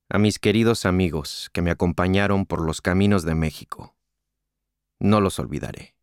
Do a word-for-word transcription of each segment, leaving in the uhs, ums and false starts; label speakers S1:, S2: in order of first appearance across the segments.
S1: A mis queridos amigos que me acompañaron por los caminos de México. No los olvidaré.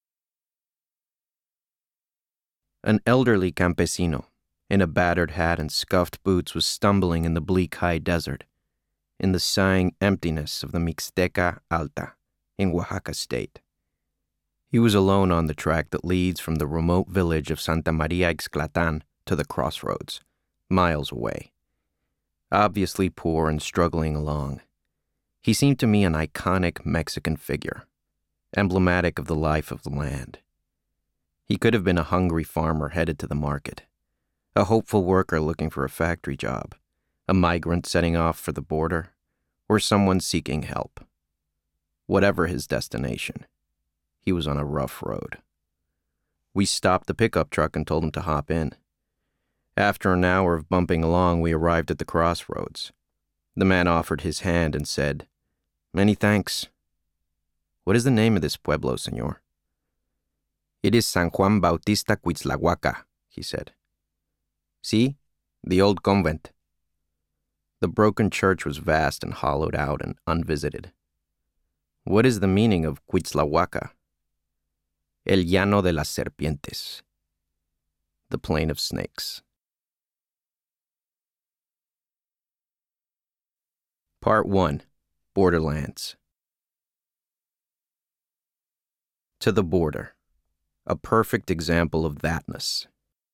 S1: An elderly campesino, in a battered hat and scuffed boots, was stumbling in the bleak high desert, in the sighing emptiness of the Mixteca Alta, in Oaxaca state. He was alone on the track that leads from the remote village of Santa Maria Ixclatan to the crossroads, miles away. Obviously poor and struggling along, he seemed to me an iconic Mexican figure, emblematic of the life of the land. He could have been a hungry farmer headed to the market, a hopeful worker looking for a factory job, a migrant setting off for the border, or someone seeking help. Whatever his destination, he was on a rough road. We stopped the pickup truck and told him to hop in. After an hour of bumping along, we arrived at the crossroads. The man offered his hand and said, "Many thanks. What is the name of this pueblo, señor?" "It is San Juan Bautista Cuitzlahuaca," he said. "See, the old convent." The broken church was vast and hollowed out and unvisited. "What is the meaning of Cuitzlahuaca?" "El llano de las serpientes," the plain of snakes. Part one. Borderlands. To the border. A perfect example of thatness.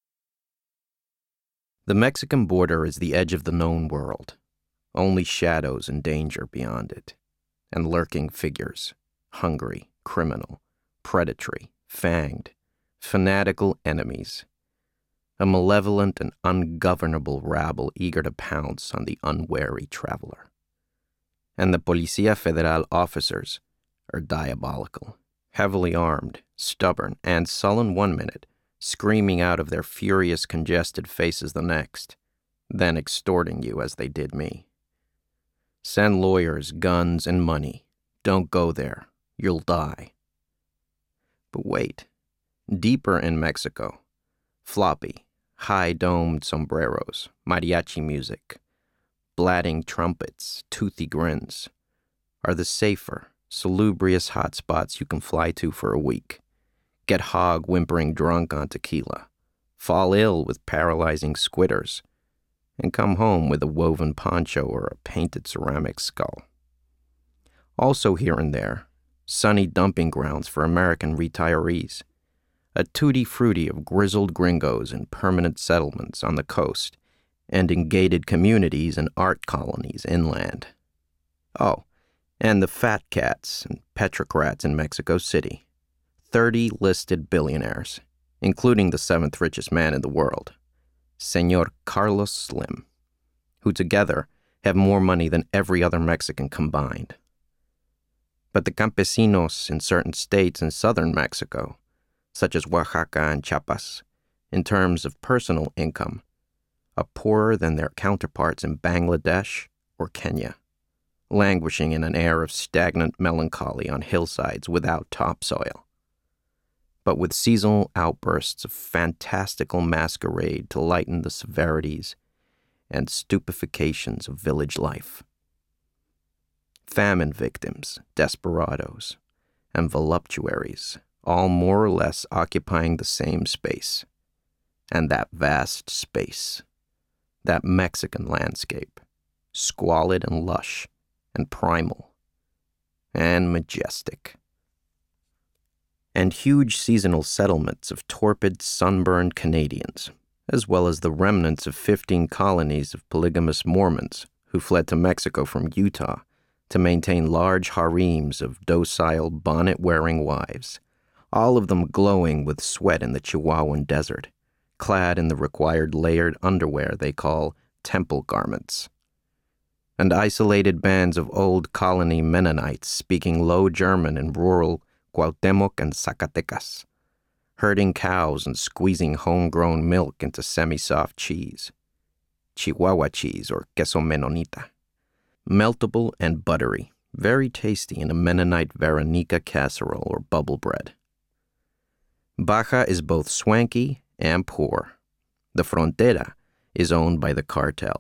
S1: The Mexican border is the edge of the known world. Only shadows and danger beyond it, and lurking figures, hungry, criminal, predatory, fanged, fanatical enemies. A malevolent and ungovernable rabble eager to pounce on the unwary traveler. And the Policía Federal officers are diabolical, heavily armed, stubborn, and sullen one minute, screaming out of their furious, congested faces the next, then extorting you as they did me. Send lawyers, guns, and money. Don't go there. You'll die. But wait. Deeper in Mexico, floppy, high-domed sombreros, mariachi music, blatting trumpets, toothy grins, are the safer, salubrious hotspots you can fly to for a week, get hog whimpering drunk on tequila, fall ill with paralyzing squitters, and come home with a woven poncho or a painted ceramic skull. Also here and there, sunny dumping grounds for American retirees, a tutti-frutti of grizzled gringos in permanent settlements on the coast, and in gated communities and art colonies inland. Oh, and the fat cats and petrocrats in Mexico City. Thirty listed billionaires, including the seventh richest man in the world, Señor Carlos Slim, who together have more money than every other Mexican combined. But the campesinos in certain states in southern Mexico, such as Oaxaca and Chiapas, in terms of personal income, are poorer than their counterparts in Bangladesh or Kenya, languishing in an air of stagnant melancholy on hillsides without topsoil, but with seasonal outbursts of fantastical masquerade to lighten the severities and stupefications of village life. Famine victims, desperados, and voluptuaries, all more or less occupying the same space, and that vast space, that Mexican landscape, squalid and lush and primal and majestic. And huge seasonal settlements of torpid, sunburned Canadians, as well as the remnants of fifteen colonies of polygamous Mormons who fled to Mexico from Utah to maintain large harems of docile, bonnet-wearing wives, all of them glowing with sweat in the Chihuahuan desert, clad in the required layered underwear they call temple garments. And isolated bands of old colony Mennonites speaking low German in rural Cuauhtémoc and Zacatecas, herding cows and squeezing homegrown milk into semi-soft cheese, Chihuahua cheese or queso menonita, meltable and buttery, very tasty in a Mennonite Veronica casserole or bubble bread. Baja is both swanky and poor. The Frontera is owned by the cartel.